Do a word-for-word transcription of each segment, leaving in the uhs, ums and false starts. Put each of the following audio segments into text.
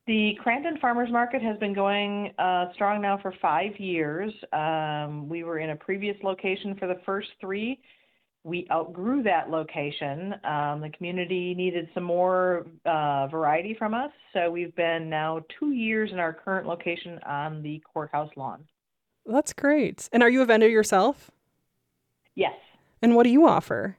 The Crandon Farmers Market has been going uh, strong now for five years. Um, we were in a previous location for the first three. We outgrew that location. Um, the community needed some more uh, variety from us, so we've been now two years in our current location on the courthouse lawn. That's great. And are you a vendor yourself? Yes, And what do you offer?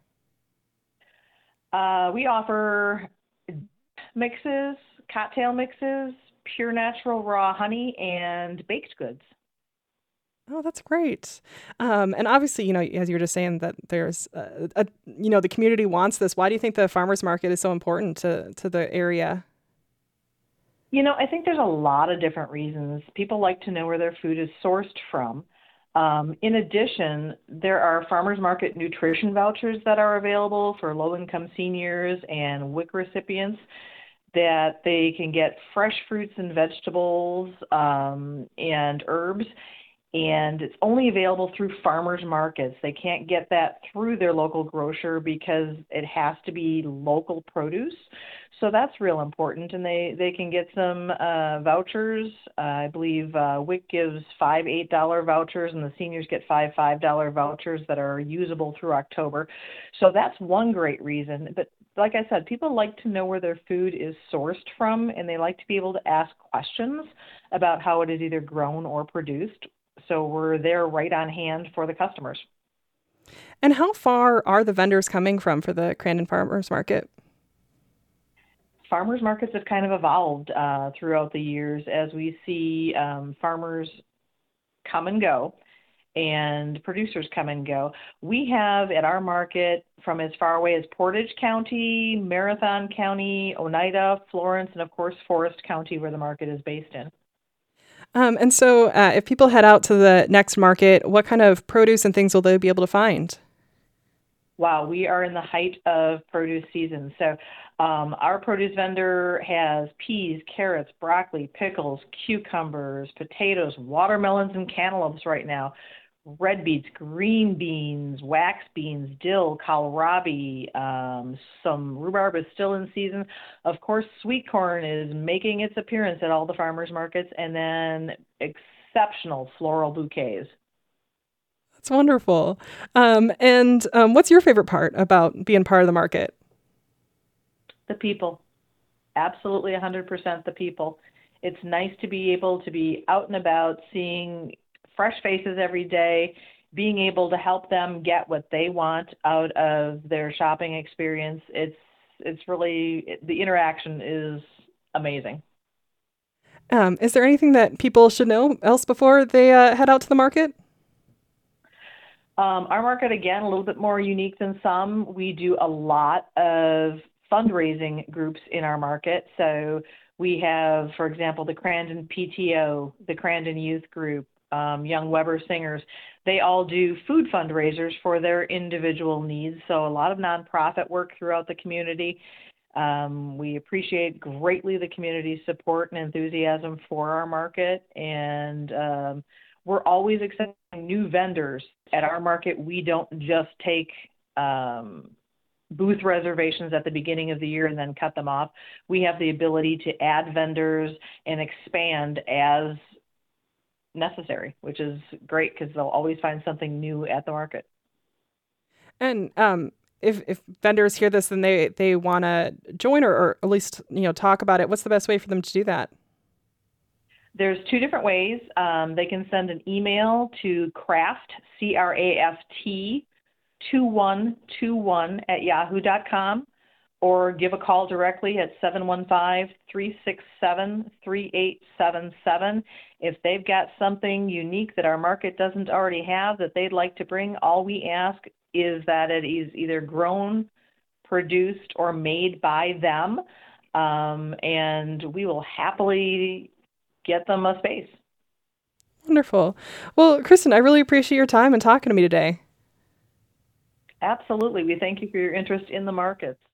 uh, we offer mixes, cocktail mixes, pure natural raw honey, and baked goods. Oh, that's great. Um, and obviously, you know, as you were just saying, that there's, a, a, you know, the community wants this. Why do you think the farmers market is so important to to the area? You know, I think there's a lot of different reasons. People like to know where their food is sourced from. Um, in addition, there are farmers market nutrition vouchers that are available for low income seniors and W I C recipients that they can get fresh fruits and vegetables um, and herbs, and it's only available through farmers markets. They can't get that through their local grocer because it has to be local produce. So that's real important, and they they can get some uh, vouchers. Uh, I believe uh, W I C gives five eight dollar vouchers, and the seniors get five five dollar vouchers that are usable through October. So that's one great reason. But like I said, people like to know where their food is sourced from, and they like to be able to ask questions about how it is either grown or produced. So we're there right on hand for the customers. And how far are the vendors coming from for the Crandon Farmers Market? Farmers markets have kind of evolved uh, throughout the years as we see um, farmers come and go and producers come and go. We have at our market from as far away as Portage County, Marathon County, Oneida, Florence, and of course Forest County, where the market is based in. Um, and so, uh, if people head out to the next market, what kind of produce and things will they be able to find? Wow, we are in the height of produce season. So, um, our produce vendor has peas, carrots, broccoli, pickles, cucumbers, potatoes, watermelons, and cantaloupes right now. Red beets, green beans, wax beans, dill, kohlrabi, um, some rhubarb is still in season. Of course, sweet corn is making its appearance at all the farmers markets, and then exceptional floral bouquets. That's wonderful. Um, and um, what's your favorite part about being part of the market? The people. Absolutely one hundred percent the people. It's nice to be able to be out and about, seeing fresh faces every day, being able to help them get what they want out of their shopping experience. It's it's really the interaction is amazing. Um, is there anything that people should know else before they uh, head out to the market? Um, our market, again, a little bit more unique than some. We do a lot of fundraising groups in our market. So we have, for example, the Crandon P T O, the Crandon Youth Group, um, Young Weber Singers. They all do food fundraisers for their individual needs. So a lot of nonprofit work throughout the community. Um, we appreciate greatly the community's support and enthusiasm for our market, and um, we're always accepting new vendors at our market. We don't just take um, booth reservations at the beginning of the year and then cut them off. We have the ability to add vendors and expand as necessary, which is great because they'll always find something new at the market. And um, if if vendors hear this and they they want to join or, or at least you know talk about it, what's the best way for them to do that? There's two different ways. Um, they can send an email to craft, C R A F T, two one two one at yahoo dot com, or give a call directly at seven one five, three six seven, three eight seven seven. If they've got something unique that our market doesn't already have that they'd like to bring, all we ask is that it is either grown, produced, or made by them. Um, and we will happily get them a space. Wonderful. Well, Kristen, I really appreciate your time and talking to me today. Absolutely. We thank you for your interest in the markets.